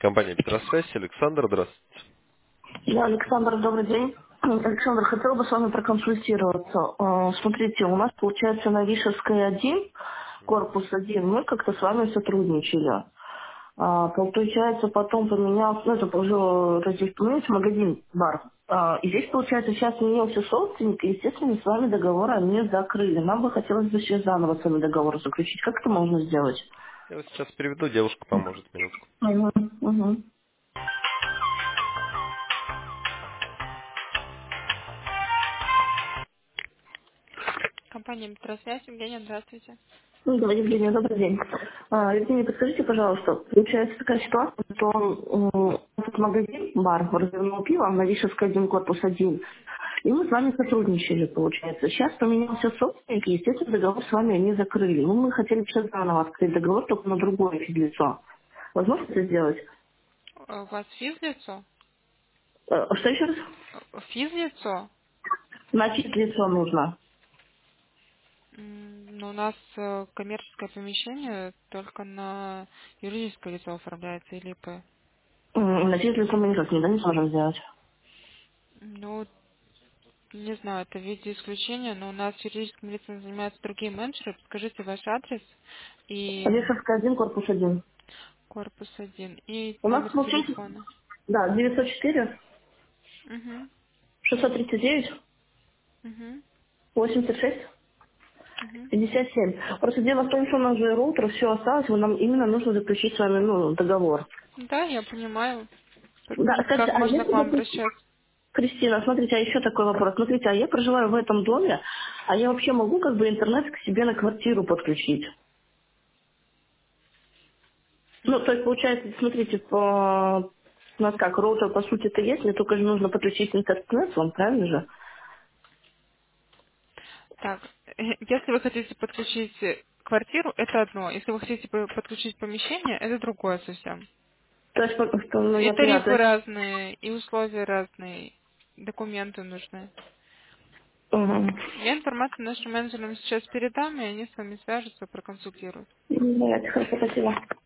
Компания Петросвязь, Александр, здравствуйте. Да, Александр, добрый день. Александр, хотел бы с вами проконсультироваться. Смотрите, у нас получается на Вишевской 1, корпус 1, мы как-то с вами сотрудничали. Получается, потом поменялся, ну это уже поменялся магазин, бар. И здесь, получается, сейчас сменился собственник, и, естественно, с вами договор не закрыли. Нам бы хотелось бы сейчас заново с вами договор заключить. Как это можно сделать? Я вас сейчас переведу, девушка поможет, минутку. Угу, угу. Компания Метросвязь. Евгения, здравствуйте. Ну, да, Евгения, добрый день. Евгения, подскажите, пожалуйста, получается такая ситуация, что этот магазин, бар, развернул пиво на Вишевской 1, корпус 1, и мы с вами сотрудничали, получается. Сейчас поменялся собственник, и, естественно, договор с вами они закрыли. Ну, мы хотели бы сейчас заново открыть договор, только на другое физлицо. Возможно это сделать? У вас физлицо? Что еще раз? Физлицо? На физлицо нужно. Ну, у нас коммерческое помещение только на юридическое лицо оформляется или ИП. На физлицо мы никак не сможем сделать. Ну, не знаю, это в виде исключения, но у нас юридическим лицом занимаются другие менеджеры. Скажите ваш адрес и Вишевская 1, корпус 1. корпус 1 и У нас номер получается, телефона. да, 904 Угу, 639 угу, 86 угу. 57. Просто дело в том, что у нас же роутер, все осталось, нам именно нужно заключить с вами договор. Да, я понимаю. Да, скажите, Как а можно к если, вам допустим, обращаться? Кристина, смотрите, а еще такой вопрос. Смотрите, а я проживаю в этом доме, а я вообще могу как бы интернет к себе на квартиру подключить? Ну, то есть, получается, смотрите, у нас как, роутер по сути-то есть, мне только же нужно подключить интернет, вам правильно же? Так, если вы хотите подключить квартиру, это одно. Если вы хотите подключить помещение, это другое совсем. То есть, ну, И я поняла, то тарифы есть, разные, и условия разные, документы нужны. угу. Я информацию нашим менеджерам сейчас передам, и они с вами свяжутся, проконсультируют. Давайте, хорошо, спасибо.